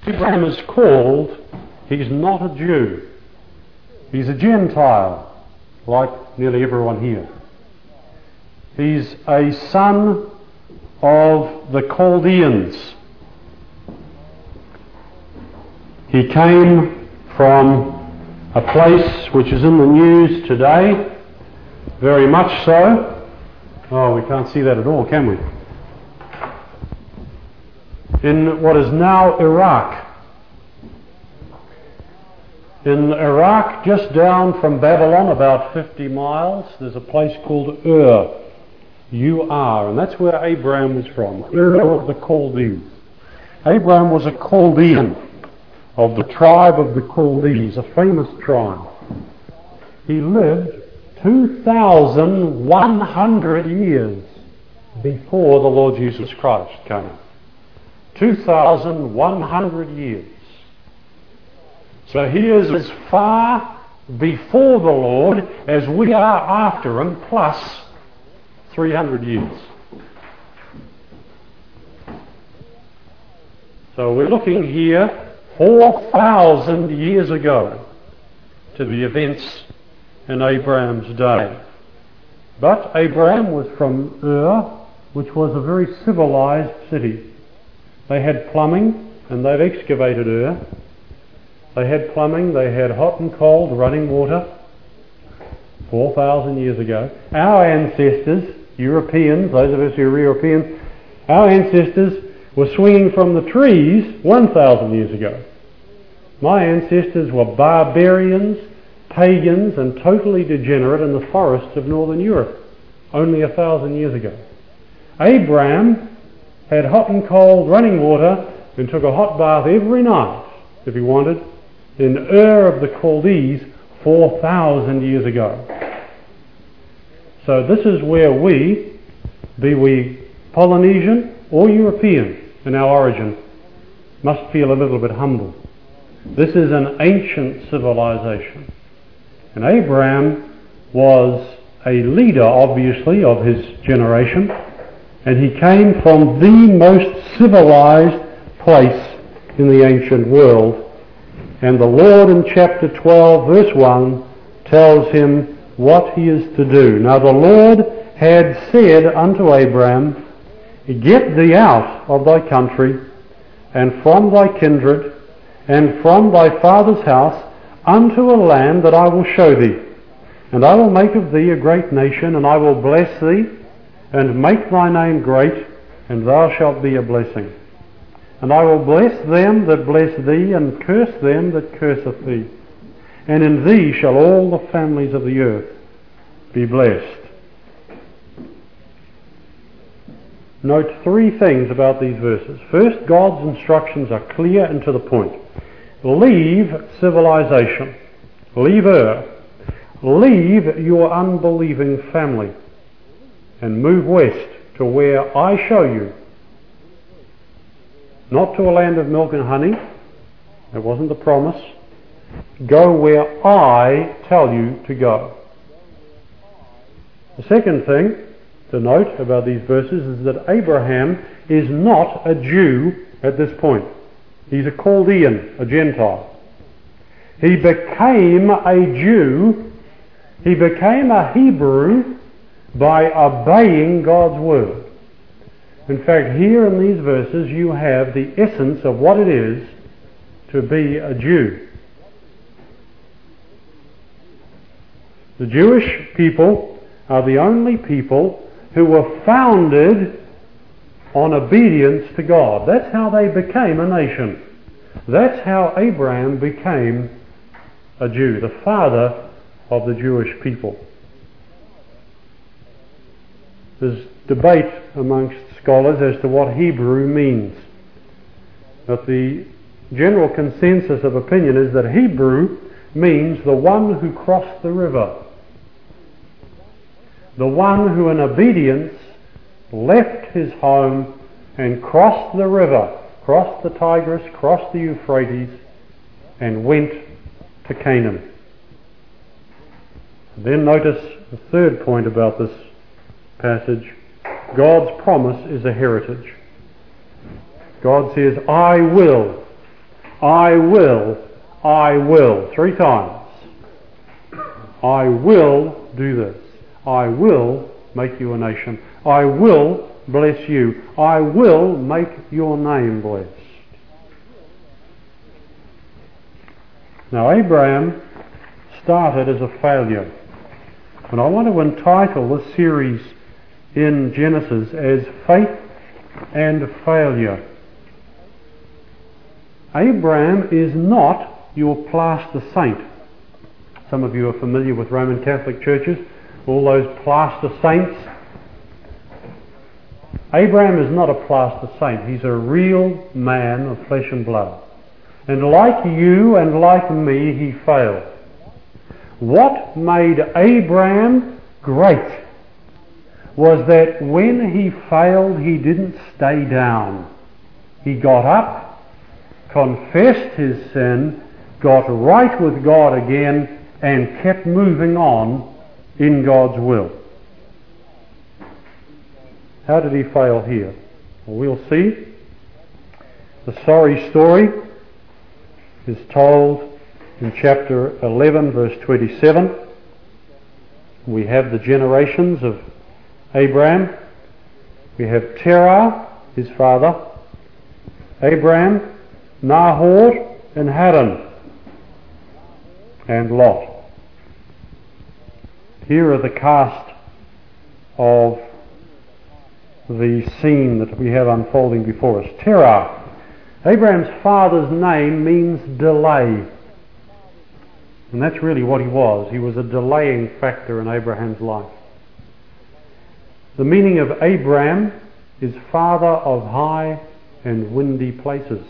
Abraham is called, he's not a Jew. He's a Gentile, like nearly everyone here. He's a son of the Chaldeans. He came from a place which is in the news today, very much so. Oh, we can't see that at all, can we? In what is now Iraq. In Iraq, just down from Babylon, about 50 miles, there's a place called Ur. U-R, and that's where Abraham was from. Ur of the Chaldees. Abraham was a Chaldean of the tribe of the Chaldees, a famous tribe. He lived 2,100 years before the Lord Jesus Christ came. 2,100 years. So he is as far before the Lord as we are after him, plus 300 years. So we're looking here 4,000 years ago to the events in Abraham's day. But Abraham was from Ur, which was a very civilized city. They had plumbing, and they've excavated Ur. They had plumbing, they had hot and cold running water 4,000 years ago. Our ancestors, Europeans, those of us who are Europeans, our ancestors were swinging from the trees 1,000 years ago. My ancestors were barbarians, pagans, and totally degenerate in the forests of northern Europe only 1,000 years ago. Abraham had hot and cold running water and took a hot bath every night, if he wanted, in Ur of the Chaldees 4,000 years ago. So this is where we, be we Polynesian or European in our origin, must feel a little bit humble. This is an ancient civilization. And Abraham was a leader, obviously, of his generation, and he came from the most civilized place in the ancient world. And the Lord in chapter 12, verse 1, tells him what he is to do. Now the Lord had said unto Abraham, Get thee out of thy country, and from thy kindred, and from thy father's house, unto a land that I will show thee. And I will make of thee a great nation, and I will bless thee, and make thy name great, and thou shalt be a blessing. And I will bless them that bless thee, and curse them that curseth thee. And in thee shall all the families of the earth be blessed. Note three things about these verses. First, God's instructions are clear and to the point. Leave civilization. Leave Ur. Leave your unbelieving family and move west to where I show you. Not to a land of milk and honey. That wasn't the promise. Go where I tell you to go. The second thing to note about these verses is that Abraham is not a Jew at this point. He's a Chaldean, a Gentile. He became a Jew, he became a Hebrew by obeying God's word. In fact, here in these verses you have the essence of what it is to be a Jew. The Jewish people are the only people who were founded on obedience to God. That's how they became a nation. That's how Abraham became a Jew, the father of the Jewish people. There's debate amongst scholars as to what Hebrew means. But the general consensus of opinion is that Hebrew means the one who crossed the river. The one who in obedience left his home and crossed the river, crossed the Tigris, crossed the Euphrates, and went to Canaan. Then notice the third point about this passage. God's promise is a heritage. God says, I will I will, 3 times. I will do this. I will make you a nation. I will bless you. I will make your name blessed. Now Abraham started as a failure. And I want to entitle this series in Genesis as Faith and Failure. Abraham is not your plaster saint. Some of you are familiar with Roman Catholic churches, all those plaster saints. Abraham is not a plaster saint. He's a real man of flesh and blood. And like you and like me, he failed. What made Abraham great was that when he failed, he didn't stay down. He got up, confessed his sin, got right with God again, and kept moving on in God's will. How did he fail here? Well, we'll see. The sorry story is told in chapter 11, verse 27. We have the generations of Abraham. We have Terah, his father, Abraham, Nahor, and Haran, and Lot. Here are the cast of the scene that we have unfolding before us. Terah, Abraham's father's name means delay. And that's really what he was. He was a delaying factor in Abraham's life. The meaning of Abraham is father of high and windy places.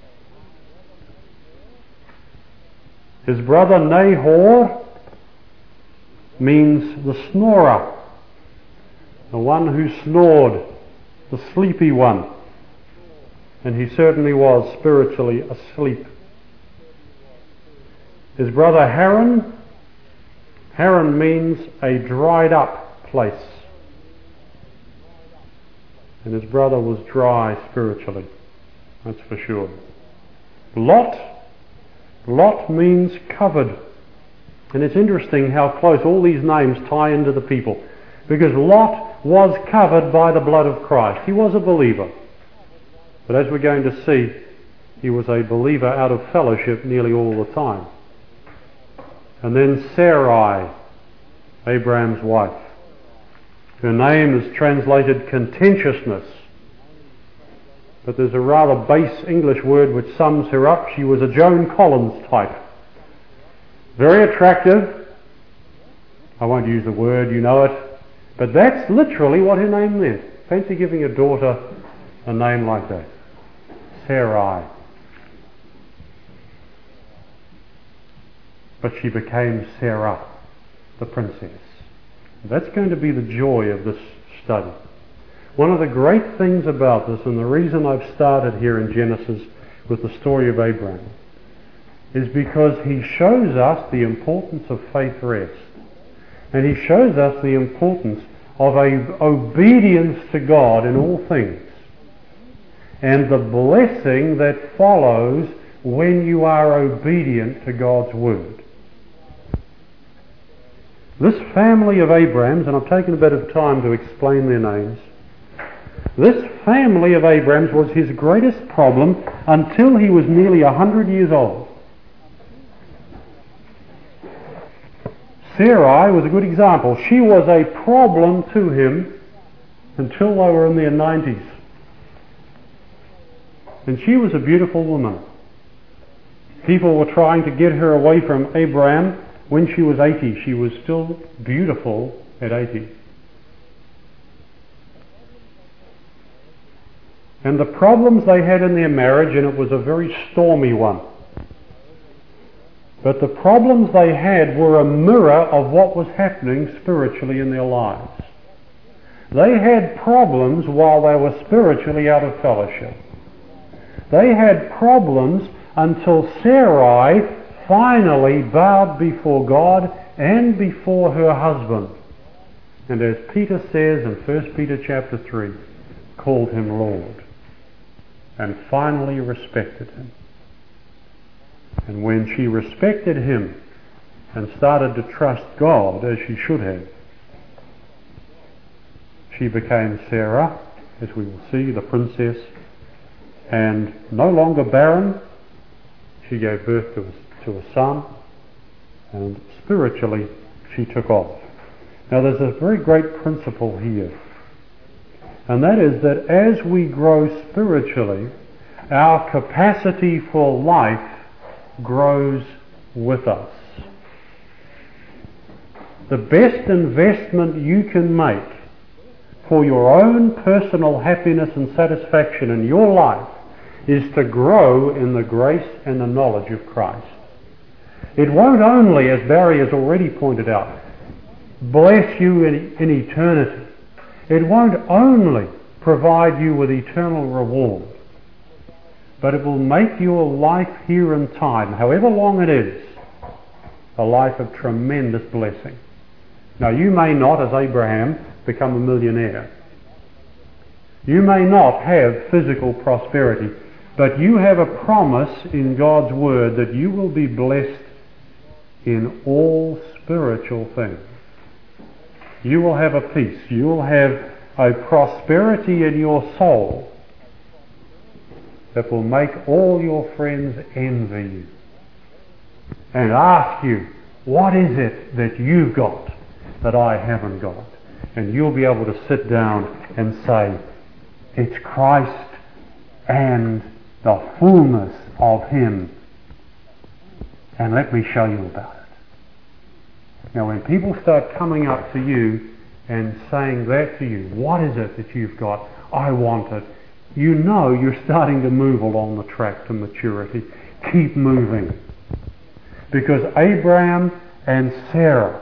His brother Nahor means the snorer, the one who snored, the sleepy one. And he certainly was spiritually asleep. His brother Haran means a dried up place. And his brother was dry spiritually, that's for sure. Lot means covered. And it's interesting how close all these names tie into the people. Because Lot was covered by the blood of Christ. He was a believer. But as we're going to see, he was a believer out of fellowship nearly all the time. And then Sarai, Abraham's wife. Her name is translated contentiousness. But there's a rather base English word which sums her up. She was a Joan Collins type. Very attractive. I won't use the word, you know it. But that's literally what her name meant. Fancy giving a daughter a name like that. Sarai. But she became Sarah, the princess. That's going to be the joy of this study. One of the great things about this, and the reason I've started here in Genesis with the story of Abraham, is because he shows us the importance of faith rest. And he shows us the importance of obedience to God in all things. And the blessing that follows when you are obedient to God's word. This family of Abrahams, and I've taken a bit of time to explain their names, this family of Abrahams was his greatest problem until he was nearly 100 years old. Sarai was a good example. She was a problem to him until they were in their 90s. And she was a beautiful woman. People were trying to get her away from Abraham when she was 80. She was still beautiful at 80. And the problems they had in their marriage, and it was a very stormy one, but the problems they had were a mirror of what was happening spiritually in their lives. They had problems while they were spiritually out of fellowship. They had problems until Sarai finally bowed before God and before her husband. And as Peter says in 1 Peter chapter 3, called him Lord and finally respected him. And when she respected him and started to trust God as she should have, she became Sarah, as we will see, the princess, and no longer barren. She gave birth to a son, and spiritually she took off. Now there's a very great principle here, and that is that as we grow spiritually, our capacity for life grows with us. The best investment you can make for your own personal happiness and satisfaction in your life is to grow in the grace and the knowledge of Christ. It won't only, as Barry has already pointed out, bless you in eternity. It won't only provide you with eternal reward, but it will make your life here in time, however long it is, a life of tremendous blessing. Now you may not, as Abraham, become a millionaire. You may not have physical prosperity, but you have a promise in God's Word that you will be blessed in all spiritual things. You will have a peace. You will have a prosperity in your soul that will make all your friends envy you and ask you, what is it that you've got that I haven't got? And you'll be able to sit down and say, it's Christ and the fullness of Him, and let me show you about it. Now when people start coming up to you and saying that to you, what is it that you've got? I want it. You know you're starting to move along the track to maturity. Keep moving. Because Abraham and Sarah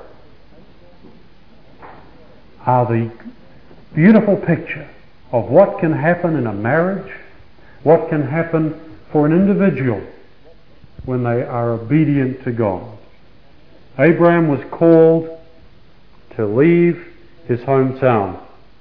are the beautiful picture of what can happen in a marriage, what can happen for an individual when they are obedient to God. Abraham was called to leave his hometown.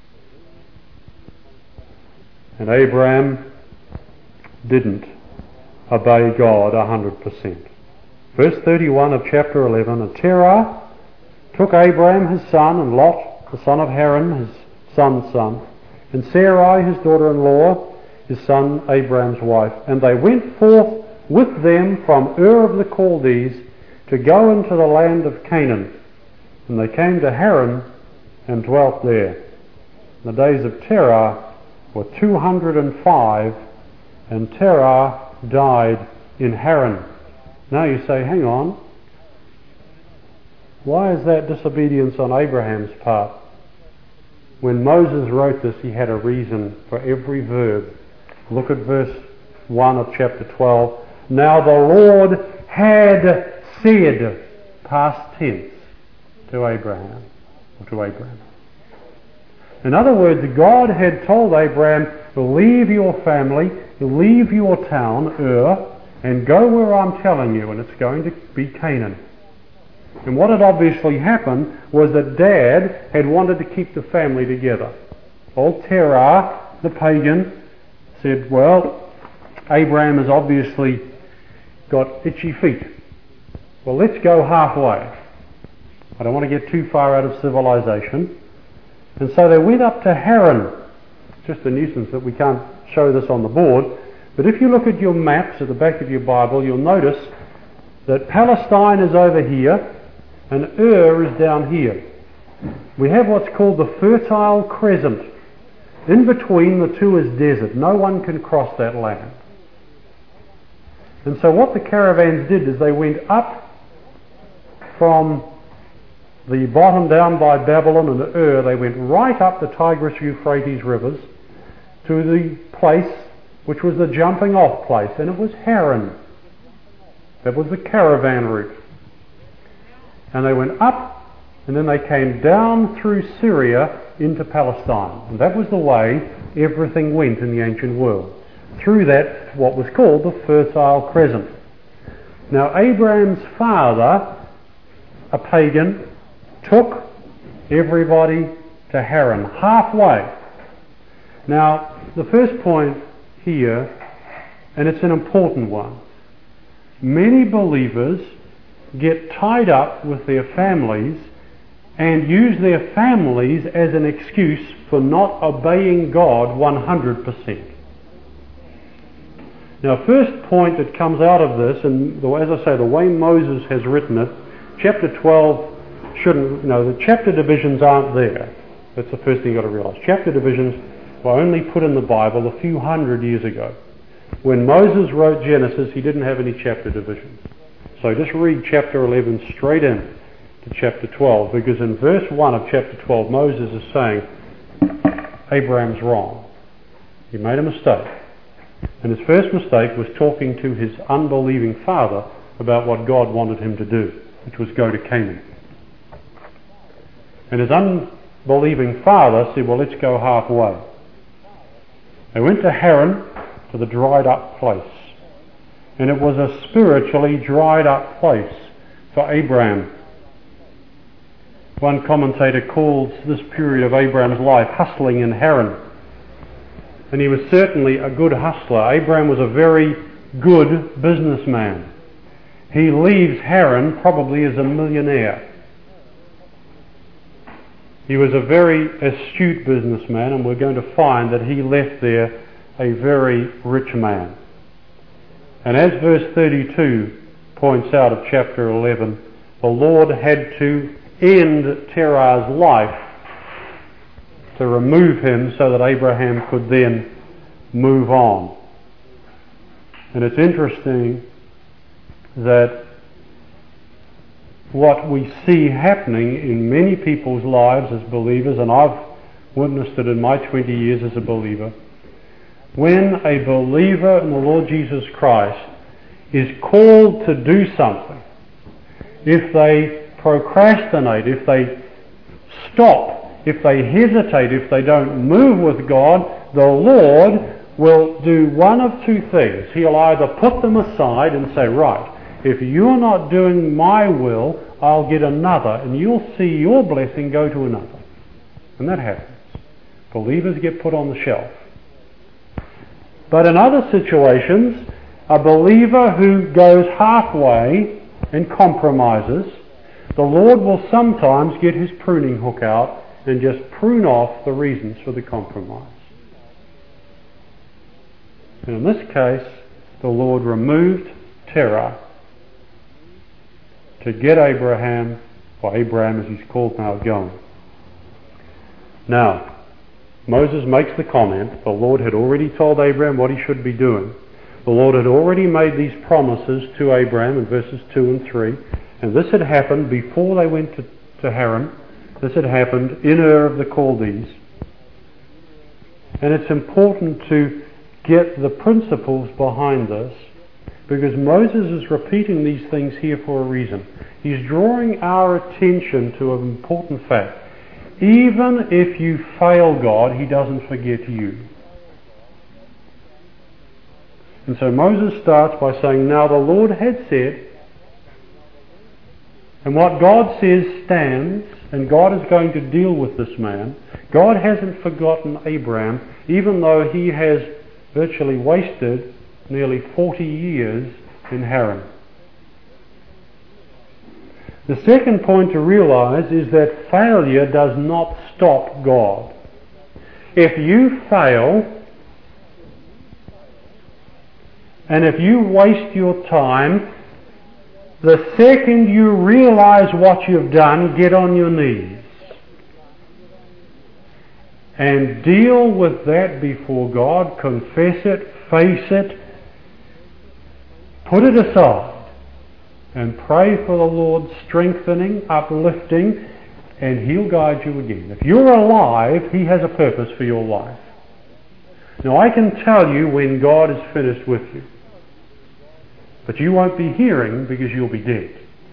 And Abraham didn't obey God 100%. Verse 31 of chapter 11, and Terah took Abraham his son, and Lot, the son of Haran, his son's son, and Sarai, his daughter-in-law, his son Abraham's wife, and they went forth with them from Ur of the Chaldees to go into the land of Canaan. And they came to Haran and dwelt there. The days of Terah were 205, and Terah died in Haran. Now you say, hang on, why is that disobedience on Abraham's part? When Moses wrote this, he had a reason for every verb. Look at verse 1 of chapter 12. Now the Lord had said, past tense, to Abraham. In other words, God had told Abraham, leave your family, leave your town, Ur, and go where I'm telling you, and it's going to be Canaan. And what had obviously happened was that Dad had wanted to keep the family together. Old Terah, the pagan, said, well, Abraham has obviously got itchy feet. Well, let's go halfway. I don't want to get too far out of civilization. And so they went up to Haran. It's just a nuisance that we can't show this on the board. But if you look at your maps at the back of your Bible, you'll notice that Palestine is over here and Ur is down here. We have what's called the Fertile Crescent. In between the two is desert. No one can cross that land. And so what the caravans did is they went up from the bottom down by Babylon and Ur. They went right up the Tigris-Euphrates rivers to the place which was the jumping off place, and it was Haran. That was the caravan route. And they went up, and then they came down through Syria into Palestine. And that was the way everything went in the ancient world. Through that, what was called the Fertile Crescent. Now, Abraham's father, a pagan, took everybody to Haran, halfway. Now, the first point here, and it's an important one, many believers get tied up with their families and use their families as an excuse for not obeying God 100%. Now, first point that comes out of this, and as I say, the way Moses has written it, chapter 12 shouldn't, the chapter divisions aren't there. That's the first thing you've got to realise. Chapter divisions were only put in the Bible a few hundred years ago. When Moses wrote Genesis, he didn't have any chapter divisions. So just read chapter 11 straight in to chapter 12, because in verse 1 of chapter 12, Moses is saying, Abraham's wrong. He made a mistake. And his first mistake was talking to his unbelieving father about what God wanted him to do, which was go to Canaan. And his unbelieving father said, well, let's go halfway. They went to Haran, to the dried up place. And it was a spiritually dried up place for Abraham. One commentator calls this period of Abraham's life hustling in Haran. And he was certainly a good hustler. Abraham was a very good businessman. He leaves Haran probably as a millionaire. He was a very astute businessman, and we're going to find that he left there a very rich man. And as verse 32 points out of chapter 11, the Lord had to end Terah's life to remove him so that Abraham could then move on. And it's interesting that what we see happening in many people's lives as believers, and I've witnessed it in my 20 years as a believer, when a believer in the Lord Jesus Christ is called to do something, if they procrastinate, if they stop, if they hesitate, if they don't move with God, the Lord will do one of two things. He'll either put them aside and say, right, if you're not doing my will, I'll get another, and you'll see your blessing go to another. And that happens. Believers get put on the shelf. But in other situations, a believer who goes halfway and compromises, the Lord will sometimes get his pruning hook out and just prune off the reasons for the compromise. And in this case, the Lord removed Terah to get Abraham, or Abraham as he's called now, going. Now, Moses makes the comment, the Lord had already told Abraham what he should be doing. The Lord had already made these promises to Abraham in verses 2 and 3, and this had happened before they went to Haran. This had happened in Ur of the Chaldees. And it's important to get the principles behind this, because Moses is repeating these things here for a reason. He's drawing our attention to an important fact. Even if you fail God, he doesn't forget you. And so Moses starts by saying, now the Lord had said, and what God says stands, and God is going to deal with this man. God hasn't forgotten Abraham, even though he has virtually wasted nearly 40 years in Haran. The second point to realize is that failure does not stop God. If you fail, and if you waste your time, the second you realize what you've done, get on your knees and deal with that before God, confess it, face it, put it aside, and pray for the Lord's strengthening, uplifting, and He'll guide you again. If you're alive, He has a purpose for your life. Now I can tell you when God is finished with you, but you won't be hearing because you'll be dead.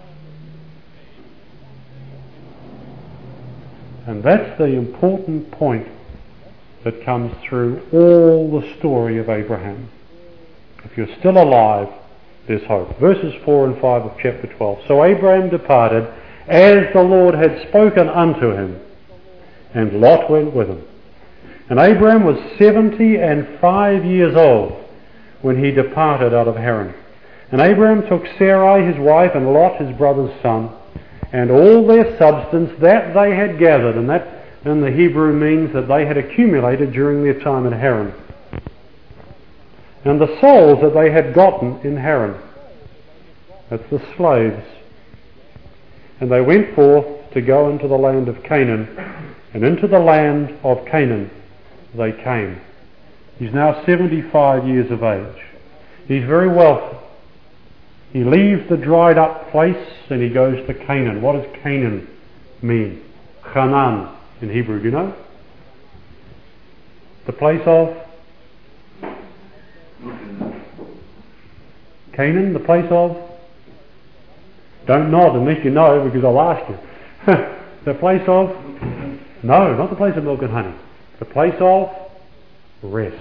And that's the important point that comes through all the story of Abraham. If you're still alive, there's hope. Verses 4 and 5 of chapter 12. So Abraham departed as the Lord had spoken unto him, and Lot went with him. And Abraham was 75 years old when he departed out of Haran. And Abraham took Sarai his wife and Lot his brother's son, and all their substance that they had gathered, and that in the Hebrew means that they had accumulated during their time in Haran, and the souls that they had gotten in Haran. That's the slaves. And they went forth to go into the land of Canaan, and into the land of Canaan they came. He's now 75 years of age. He's very wealthy. He leaves the dried up place and he goes to Canaan. What does Canaan mean? Canaan in Hebrew, do you know? The place of Canaan, the place of? Don't nod unless you know, because I'll ask you. The place of? No, not the place of milk and honey. The place of rest.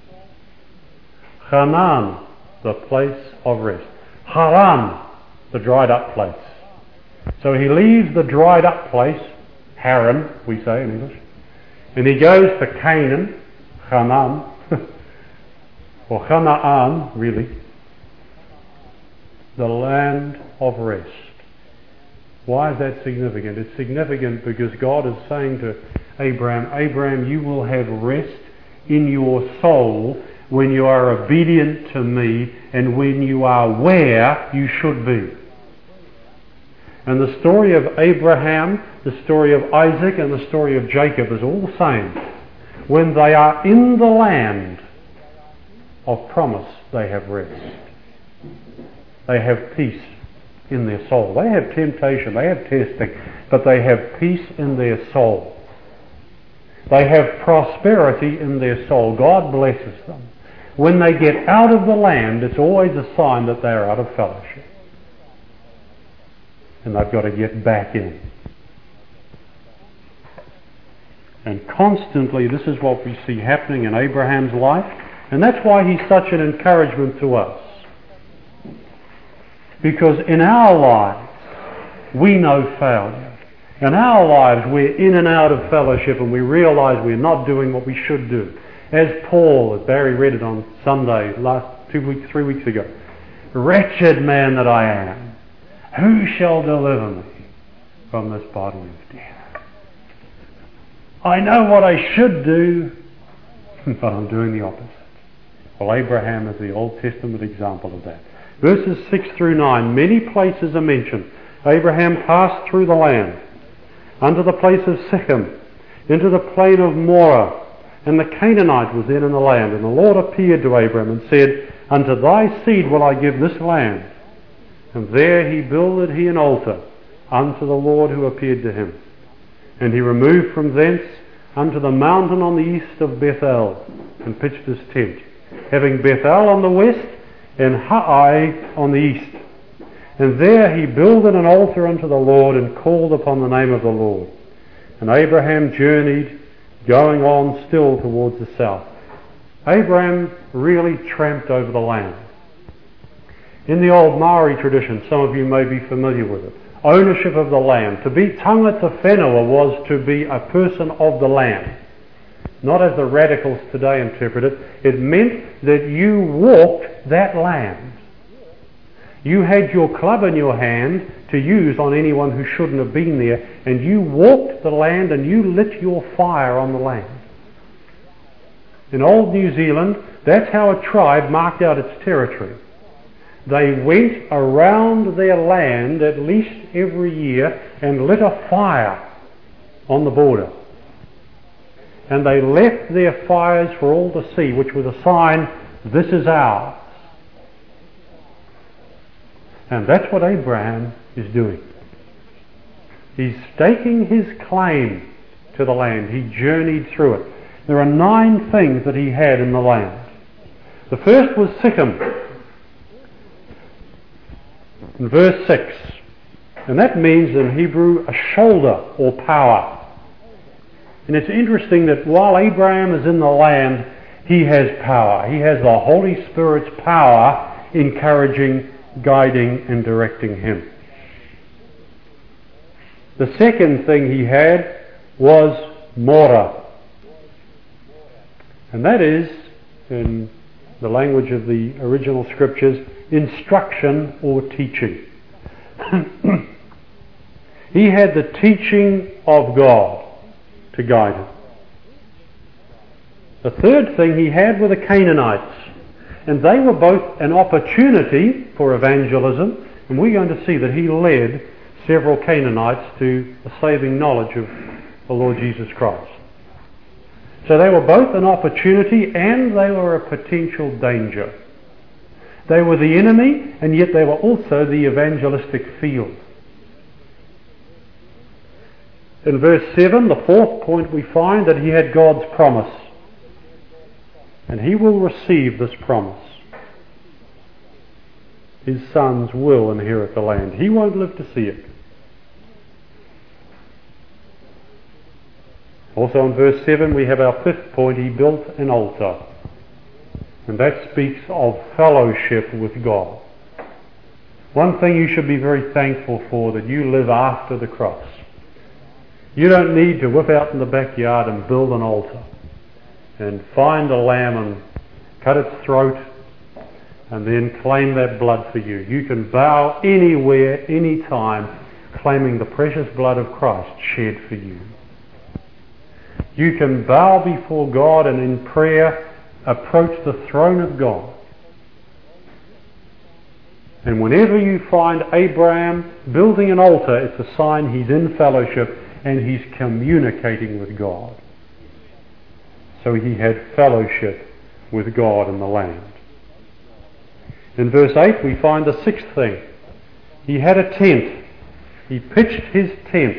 Canaan, the place of rest. Haran, the dried up place. So he leaves the dried up place, Haran, we say in English, and he goes to Canaan, Canaan, or Canaan, really, the land of rest. Why is that significant? It's significant because God is saying to Abraham, Abraham, you will have rest in your soul when you are obedient to me and when you are where you should be. And the story of Abraham, the story of Isaac and the story of Jacob is all the same. When they are in the land of promise, they have rest. They have peace in their soul. They have temptation, they have testing, but they have peace in their soul. They have prosperity in their soul. God blesses them. When they get out of the land, it's always a sign that they're out of fellowship. And they've got to get back in. And constantly, this is what we see happening in Abraham's life. And that's why he's such an encouragement to us. Because in our lives, we know failure. In our lives, we're in and out of fellowship and we realise we're not doing what we should do. As Paul, as Barry read it on Sunday, 3 weeks ago, wretched man that I am, who shall deliver me from this body of death? I know what I should do, but I'm doing the opposite. Well, Abraham is the Old Testament example of that. Verses 6 through 9, many places are mentioned. Abraham passed through the land, unto the place of Shechem, into the plain of Moreh, and the Canaanite was then in the land. And the Lord appeared to Abraham and said, unto thy seed will I give this land. And there he builded an altar unto the Lord who appeared to him. And he removed from thence unto the mountain on the east of Bethel, and pitched his tent, having Bethel on the west, and Hai on the east. And there he builded an altar unto the Lord, and called upon the name of the Lord. And Abraham journeyed, going on still towards the south. Abraham really tramped over the land. In the old Maori tradition, some of you may be familiar with it, ownership of the land. To be tangata whenua was to be a person of the land. Not as the radicals today interpret it. It meant that you walked that land. You had your club in your hand to use on anyone who shouldn't have been there, and you walked the land and you lit your fire on the land. In old New Zealand, that's how a tribe marked out its territory. They went around their land at least every year and lit a fire on the border. And they left their fires for all to see, which was a sign, this is ours. And that's what Abraham is doing. He's staking his claim to the land. He journeyed through it. There are 9 things that he had in the land. The first was Shechem, in verse 6. And that means in Hebrew a shoulder or power. And it's interesting that while Abraham is in the land, he has power. He has the Holy Spirit's power encouraging, guiding and directing him. The second thing he had was Moreh. And that is, in the language of the original scriptures, instruction or teaching. He had the teaching of God to guide him. The third thing he had were the Canaanites, and they were both an opportunity for evangelism, and we're going to see that he led several Canaanites to the saving knowledge of the Lord Jesus Christ. So they were both an opportunity and they were a potential danger. They were the enemy, and yet they were also the evangelistic field. In verse 7, the fourth point, we find that he had God's promise. And he will receive this promise. His sons will inherit the land. He won't live to see it. Also in verse 7 we have our fifth point, he built an altar. And that speaks of fellowship with God. One thing you should be very thankful for, that you live after the cross. You don't need to whip out in the backyard and build an altar and find a lamb and cut its throat and then claim that blood for you. You can bow anywhere, anytime, claiming the precious blood of Christ shed for you. You can bow before God and in prayer approach the throne of God. And whenever you find Abraham building an altar, it's a sign he's in fellowship and he's communicating with God. So he had fellowship with God in the land. In verse 8 we find the sixth thing. He had a tent. He pitched his tent.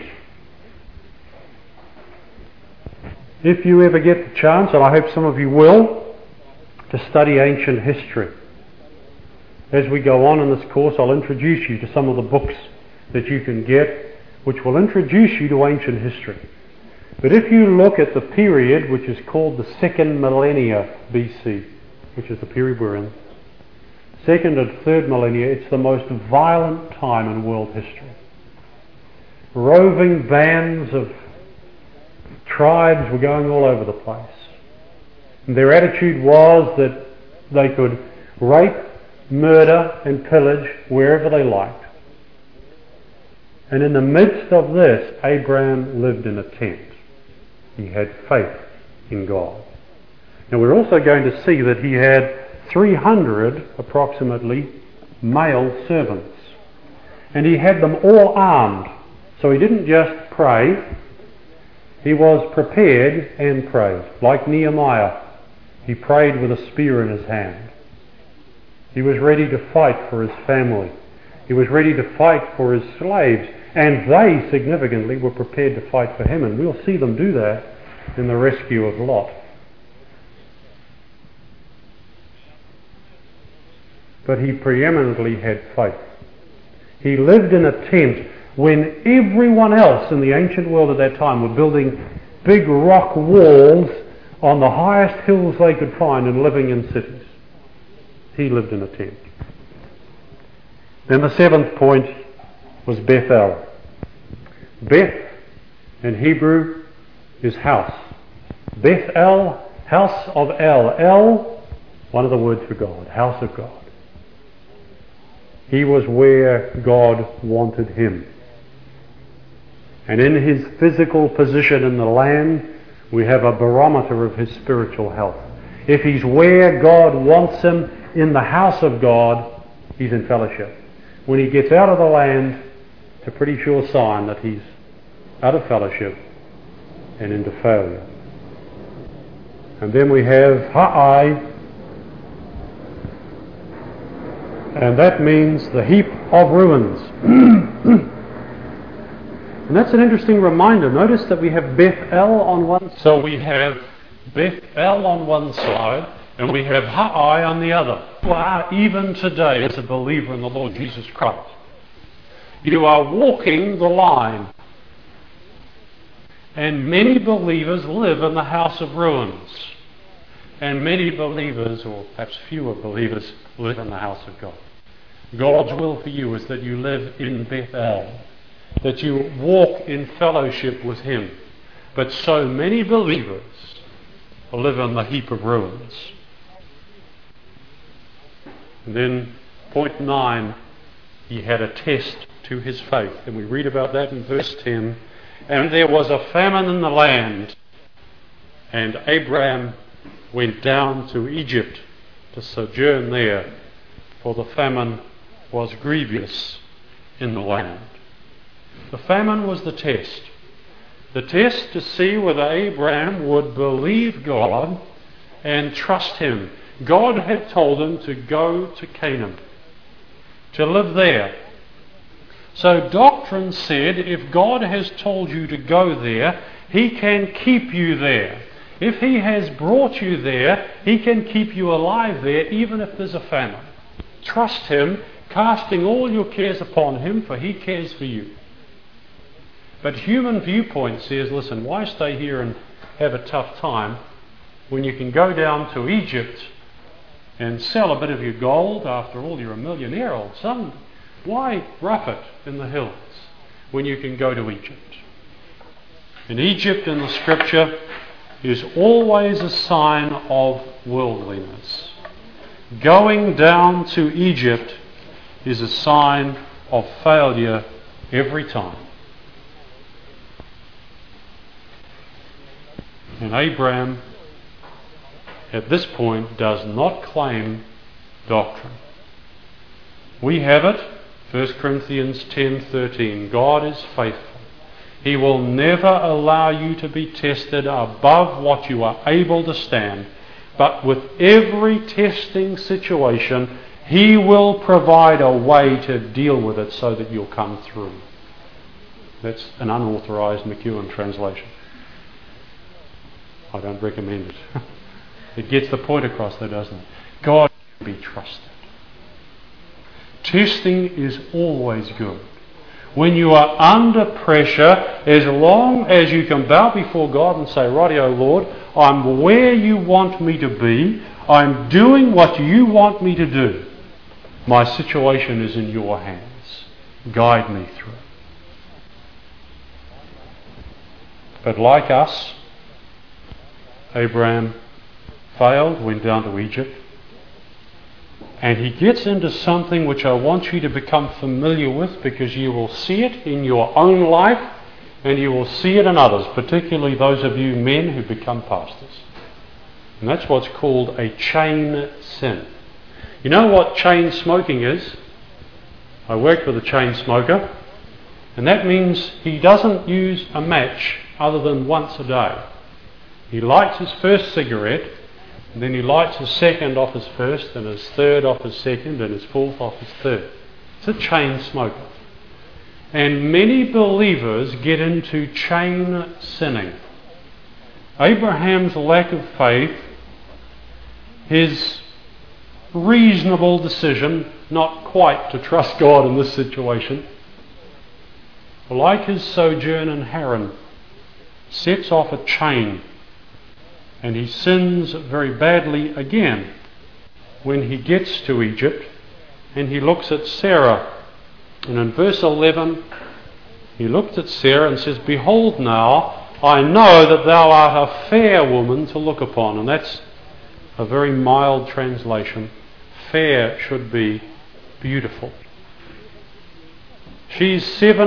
If you ever get the chance, and I hope some of you will, to study ancient history. As we go on in this course, I'll introduce you to some of the books that you can get which will introduce you to ancient history. But if you look at the period which is called the second millennia BC, which is the period we're in, second and third millennia, it's the most violent time in world history. Roving bands of tribes were going all over the place. And their attitude was that they could rape, murder and pillage wherever they liked. And in the midst of this, Abraham lived in a tent. He had faith in God. Now we're also going to see that he had 300 approximately male servants. And he had them all armed. So he didn't just pray, he was prepared and prayed. Like Nehemiah, he prayed with a spear in his hand. He was ready to fight for his family. He was ready to fight for his slaves. And they, significantly, were prepared to fight for him. And we'll see them do that in the rescue of Lot. But he preeminently had faith. He lived in a tent when everyone else in the ancient world at that time were building big rock walls on the highest hills they could find and living in cities. He lived in a tent. Then the seventh point was Bethel. Beth in Hebrew is house. Bethel, house of El. El, one of the words for God, house of God. He was where God wanted him. And in his physical position in the land, we have a barometer of his spiritual health. If he's where God wants him, in the house of God, he's in fellowship. When he gets out of the land, it's a pretty sure sign that he's out of fellowship and into failure. And then we have Ha'ai, and that means the heap of ruins. And that's an interesting reminder. Notice that we have Bethel on one side. So we have Bethel on one side, and we have Ha'ai on the other. Well, even today, as a believer in the Lord Jesus Christ, you are walking the line. And many believers live in the house of ruins. And many believers, or perhaps fewer believers, live in the house of God. God's will for you is that you live in Bethel, that you walk in fellowship with him. But so many believers live in the heap of ruins. And then point 9, he had a test to his faith. And we read about that in verse 10. And there was a famine in the land, and Abraham went down to Egypt to sojourn there, for the famine was grievous in the land. The famine was the test. The test to see whether Abraham would believe God and trust him. God had told him to go to Canaan, to live there. So doctrine said, if God has told you to go there, he can keep you there. If he has brought you there, he can keep you alive there, even if there's a famine. Trust him, casting all your cares upon him, for he cares for you. But human viewpoint says, listen, why stay here and have a tough time when you can go down to Egypt and sell a bit of your gold? After all, you're a millionaire, old son. Why rough it in the hills when you can go to Egypt? And Egypt in the scripture is always a sign of worldliness. Going down to Egypt is a sign of failure every time. And Abraham, at this point, does not claim doctrine. We have it, 1 Corinthians 10:13. God is faithful. He will never allow you to be tested above what you are able to stand. But with every testing situation, he will provide a way to deal with it so that you'll come through. That's an unauthorized McEwen translation. I don't recommend it. It gets the point across though, doesn't it? God can be trusted. Testing is always good. When you are under pressure, as long as you can bow before God and say, "Righty-o, Lord, I'm where you want me to be. I'm doing what you want me to do. My situation is in your hands. Guide me through." But like us, Abraham failed, went down to Egypt, and he gets into something which I want you to become familiar with, because you will see it in your own life and you will see it in others, particularly those of you men who become pastors. And that's what's called a chain sin. You know what chain smoking is? I worked with a chain smoker, and that means he doesn't use a match other than once a day. He lights his first cigarette, and then he lights his second off his first, and his third off his second, and his fourth off his third. It's a chain smoker. And many believers get into chain sinning. Abraham's lack of faith, his reasonable decision not quite to trust God in this situation, like his sojourn in Haran, sets off a chain. And he sins very badly again when he gets to Egypt and he looks at Sarah. And in verse 11, he looked at Sarah and says, "Behold now, I know that thou art a fair woman to look upon." And that's a very mild translation. Fair should be beautiful. She's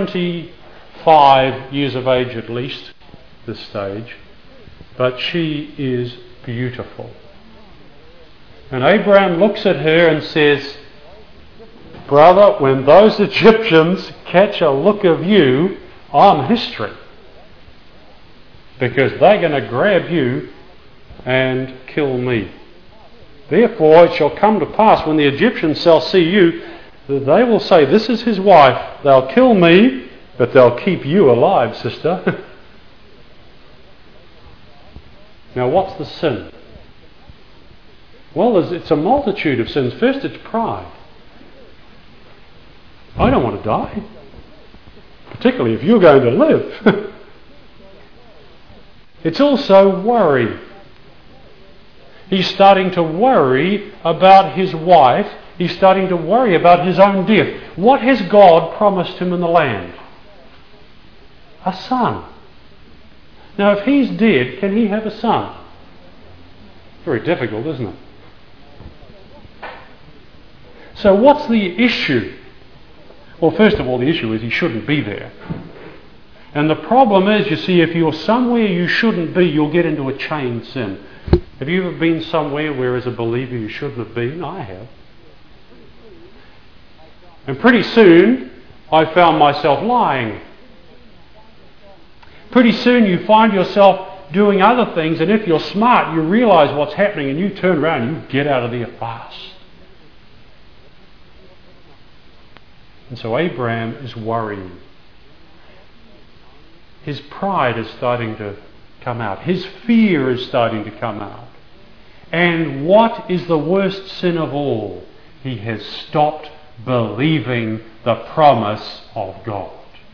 75 years of age at least, this stage. But she is beautiful. And Abraham looks at her and says, "Brother, when those Egyptians catch a look of you, I'm history. Because they're going to grab you and kill me. Therefore it shall come to pass when the Egyptians shall see you, that they will say, 'This is his wife.' They'll kill me, but they'll keep you alive, sister." Now, what's the sin? Well, it's a multitude of sins. First, it's pride. I don't want to die, particularly if you're going to live. It's also worry. He's starting to worry about his wife. He's starting to worry about his own death. What has God promised him in the land? A son. Now, if he's dead, can he have a son? Very difficult, isn't it? So what's the issue? Well, first of all, the issue is he shouldn't be there. And the problem is, you see, if you're somewhere you shouldn't be, you'll get into a chained sin. Have you ever been somewhere where as a believer you shouldn't have been? I have. And pretty soon, I found myself lying. Pretty soon you find yourself doing other things, and if you're smart, you realise what's happening and you turn around and you get out of there fast. And so Abraham is worrying. His pride is starting to come out. His fear is starting to come out. And what is the worst sin of all? He has stopped believing the promise of God.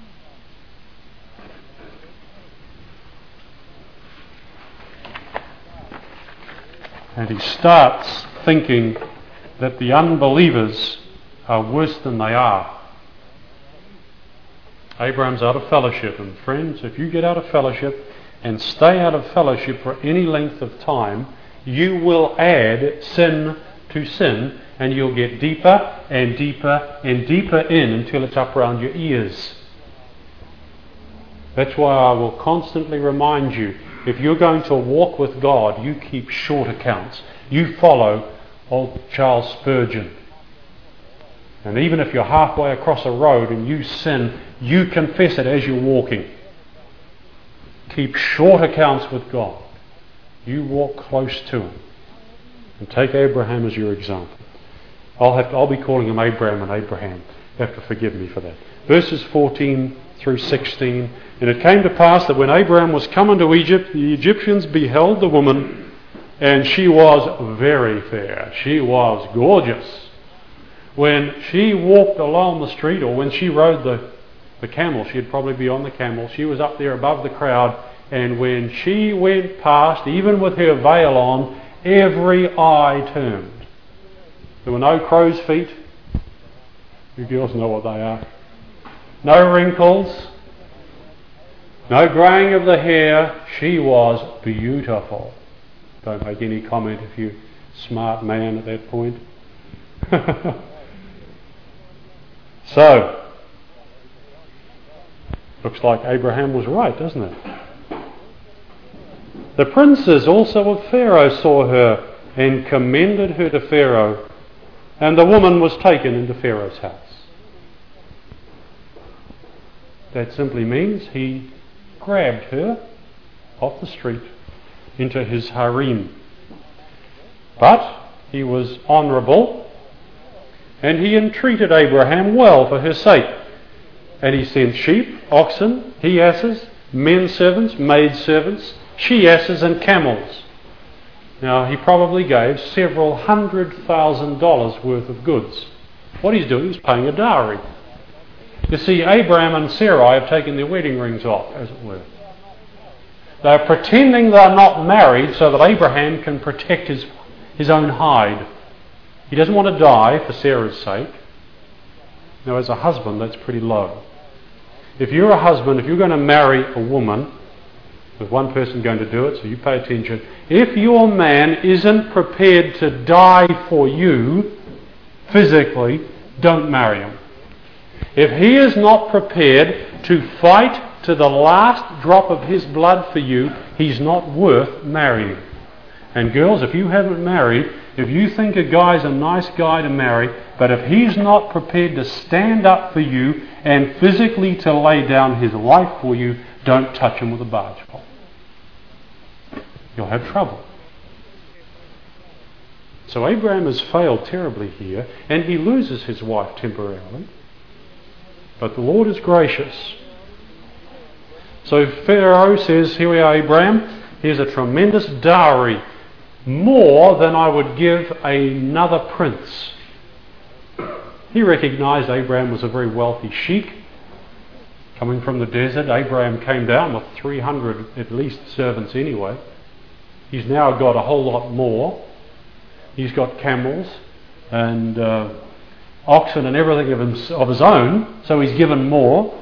And he starts thinking that the unbelievers are worse than they are. Abraham's out of fellowship, and friends, if you get out of fellowship and stay out of fellowship for any length of time, you will add sin to sin, and you'll get deeper and deeper and deeper in until it's up around your ears. That's why I will constantly remind you, if you're going to walk with God, you keep short accounts. You follow old Charles Spurgeon. And even if you're halfway across a road and you sin, you confess it as you're walking. Keep short accounts with God. You walk close to Him. And take Abraham as your example. I'll be calling him Abraham and Abraham. You have to forgive me for that. Verses 14 through 16. And it came to pass that when Abraham was come into Egypt, the Egyptians beheld the woman, and she was very fair. She was gorgeous. When she walked along the street, or when she rode the camel, she'd probably be on the camel, she was up there above the crowd, and when she went past, even with her veil on, every eye turned. There were no crow's feet. You girls know what they are. No wrinkles. No greying of the hair. She was beautiful. Don't make any comment if you're a smart man at that point. So, looks like Abraham was right, doesn't it? The princes also of Pharaoh saw her and commended her to Pharaoh, and the woman was taken into Pharaoh's house. That simply means he grabbed her off the street into his harem. But he was honourable, and he entreated Abraham well for her sake. And he sent sheep, oxen, he-asses, men servants, maid servants, she-asses and camels. Now he probably gave several $100,000 worth of goods. What he's doing is paying a dowry. You see, Abraham and Sarai have taken their wedding rings off, as it were. They're pretending they're not married so that Abraham can protect his own hide. He doesn't want to die for Sarah's sake. Now, as a husband, that's pretty low. If you're a husband, if you're going to marry a woman, with one person going to do it, so you pay attention. If your man isn't prepared to die for you physically, don't marry him. If he is not prepared to fight to the last drop of his blood for you, he's not worth marrying. And girls, if you haven't married, if you think a guy's a nice guy to marry, but if he's not prepared to stand up for you and physically to lay down his life for you, don't touch him with a barge pole. You'll have trouble. So Abraham has failed terribly here, and he loses his wife temporarily. But the Lord is gracious. So Pharaoh says, here we are, Abraham, here's a tremendous dowry, more than I would give another prince. He recognised Abraham was a very wealthy sheik. Coming from the desert, Abraham came down with 300 at least servants anyway. He's now got a whole lot more. He's got camels and oxen and everything of his own, so he's given more.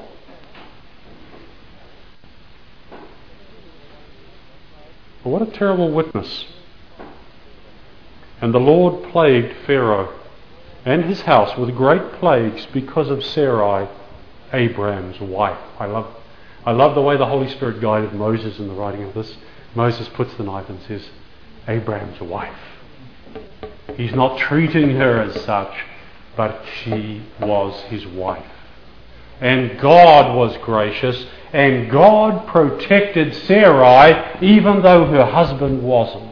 But what a terrible witness. And the Lord plagued Pharaoh and his house with great plagues because of Sarai, Abraham's wife. I love the way the Holy Spirit guided Moses in the writing of this. Moses puts the knife and says, Abraham's wife. He's not treating her as such, but she was his wife. And God was gracious, and God protected Sarai even though her husband wasn't.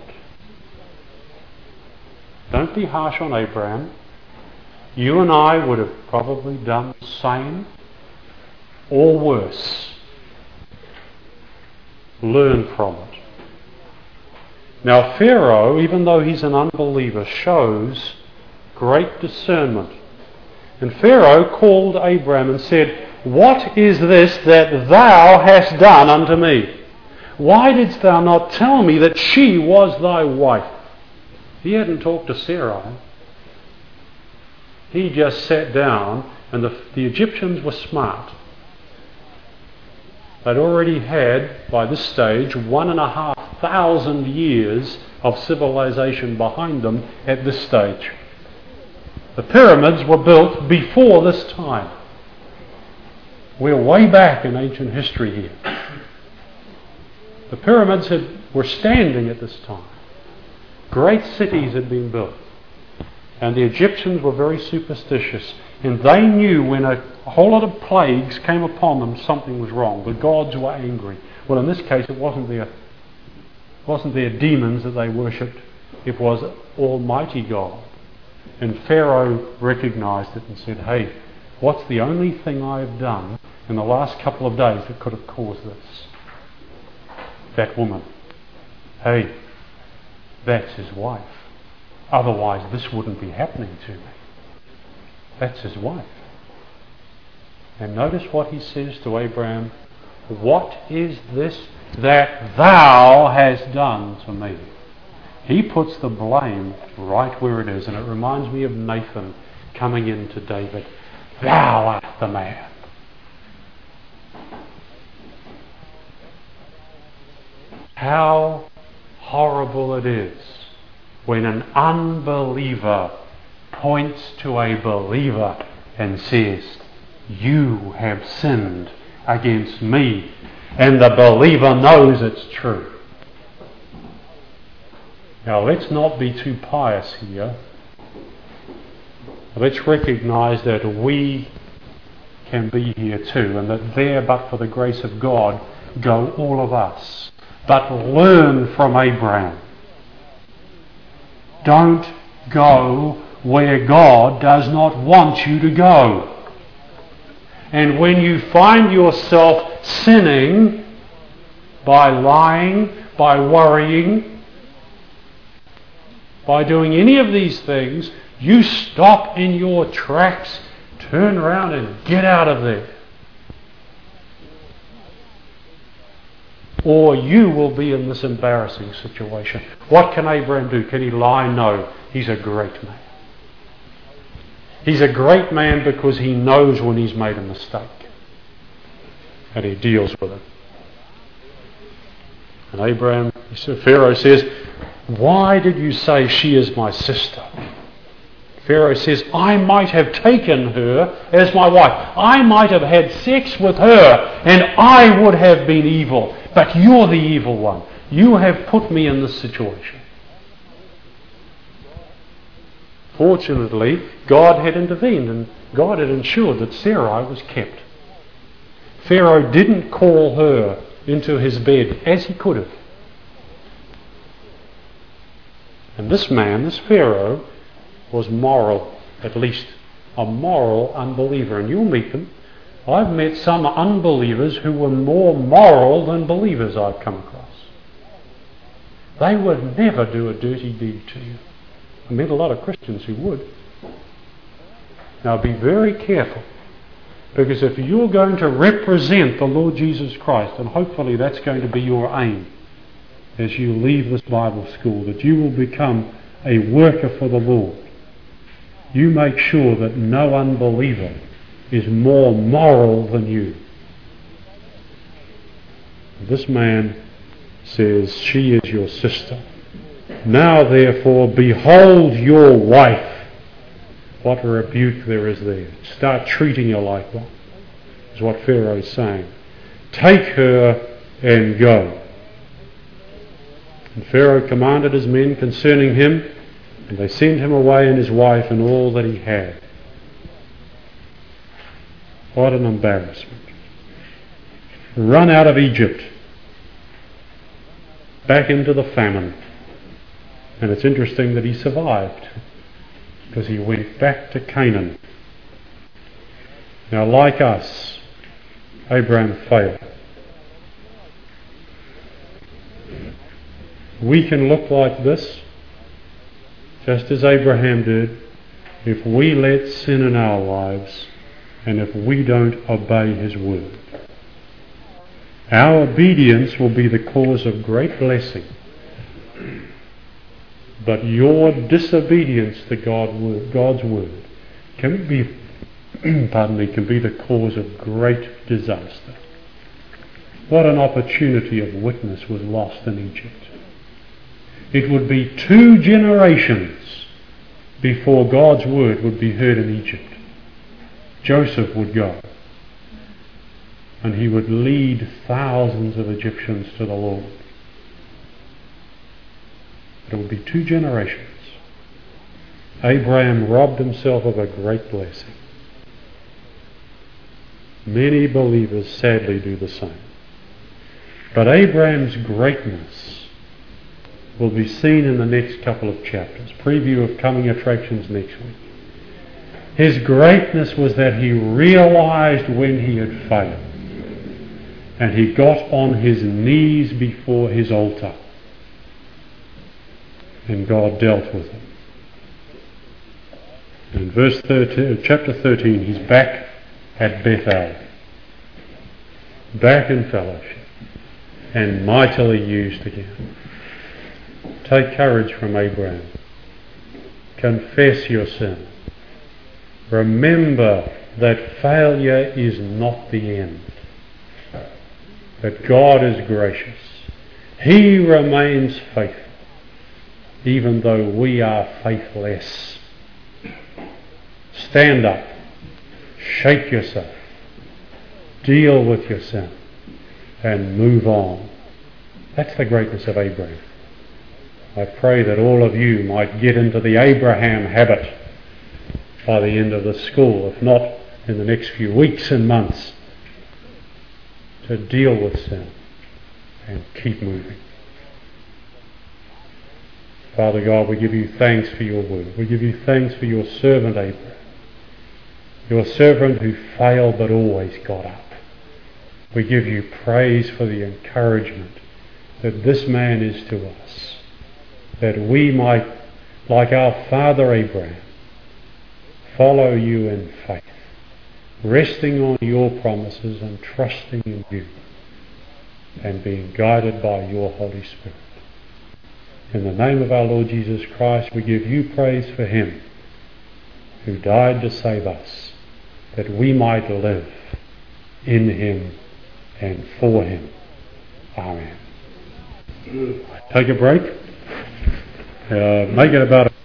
Don't be harsh on Abraham. You and I would have probably done the same or worse. Learn from it. Now Pharaoh, even though he's an unbeliever, shows great discernment. And Pharaoh called Abraham and said, What is this that thou hast done unto me? Why didst thou not tell me that she was thy wife? He hadn't talked to Sarai. He just sat down, and the Egyptians were smart. They'd already had, by this stage, 1,500 years of civilization behind them at this stage. The pyramids were built before this time. We're way back in ancient history here. The pyramids were standing at this time. Great cities had been built. And the Egyptians were very superstitious. And they knew when a whole lot of plagues came upon them, something was wrong. The gods were angry. Well, in this case, it wasn't their demons that they worshipped. It was Almighty God. And Pharaoh recognized it and said, Hey, what's the only thing I've done in the last couple of days that could have caused this? That woman. Hey, that's his wife. Otherwise, this wouldn't be happening to me. That's his wife. And notice what he says to Abraham. What is this that thou hast done to me? He puts the blame right where it is. And it reminds me of Nathan coming in to David. Thou art the man. How horrible it is when an unbeliever points to a believer and says, You have sinned against me. And the believer knows it's true. Now let's not be too pious here. Let's recognise that we can be here too, and that there, but for the grace of God, go all of us. But learn from Abraham. Don't go where God does not want you to go. And when you find yourself sinning by lying, by worrying, by doing any of these things, you stop in your tracks, turn around and get out of there. Or you will be in this embarrassing situation. What can Abraham do? Can he lie? No. He's a great man. He's a great man because he knows when he's made a mistake. And he deals with it. And Pharaoh says, Why did you say she is my sister? Pharaoh says, I might have taken her as my wife. I might have had sex with her and I would have been evil. But you're the evil one. You have put me in this situation. Fortunately, God had intervened and God had ensured that Sarai was kept. Pharaoh didn't call her into his bed as he could have. And this man, this Pharaoh, was moral, at least a moral unbeliever. And you'll meet them. I've met some unbelievers who were more moral than believers I've come across. They would never do a dirty deed to you. I met a lot of Christians who would. Now be very careful, because if you're going to represent the Lord Jesus Christ, and hopefully that's going to be your aim as you leave this Bible school, that you will become a worker for the Lord, you make sure that no unbeliever is more moral than you. This man says, She is your sister. Now therefore behold your wife. What rebuke there is there. Start treating her like one, is what Pharaoh is saying. Take her and go. And Pharaoh commanded his men concerning him, and they sent him away and his wife and all that he had. What an embarrassment. Run out of Egypt, back into the famine. And it's interesting that he survived, because he went back to Canaan. Now, like us, Abraham failed. We can look like this, just as Abraham did, if we let sin in our lives and if we don't obey his word. Our obedience will be the cause of great blessing, but your disobedience to God's word can be can be the cause of great disaster. What an opportunity of witness was lost in Egypt. It would be 2 generations before God's word would be heard in Egypt. Joseph would go, and he would lead thousands of Egyptians to the Lord. It would be 2 generations. Abraham robbed himself of a great blessing. Many believers sadly do the same. But Abraham's greatness will be seen in the next couple of chapters. Preview of coming attractions next week. His greatness was that he realized when he had failed, and he got on his knees before his altar, and God dealt with him. In chapter 13, he's back at Bethel, back in fellowship, and mightily used again. Take courage from Abraham. Confess your sin. Remember that failure is not the end. That God is gracious. He remains faithful, even though we are faithless. Stand up. Shake yourself. Deal with your sin. And move on. That's the greatness of Abraham. I pray that all of you might get into the Abraham habit by the end of the school, if not in the next few weeks and months, to deal with sin and keep moving. Father God, we give you thanks for your word. We give you thanks for your servant Abraham, your servant who failed but always got up. We give you praise for the encouragement that this man is to us, that we might, like our father Abraham, follow you in faith, resting on your promises and trusting in you, and being guided by your Holy Spirit. In the name of our Lord Jesus Christ, we give you praise for him who died to save us, that we might live in him and for him. Amen. Take a break. Make it about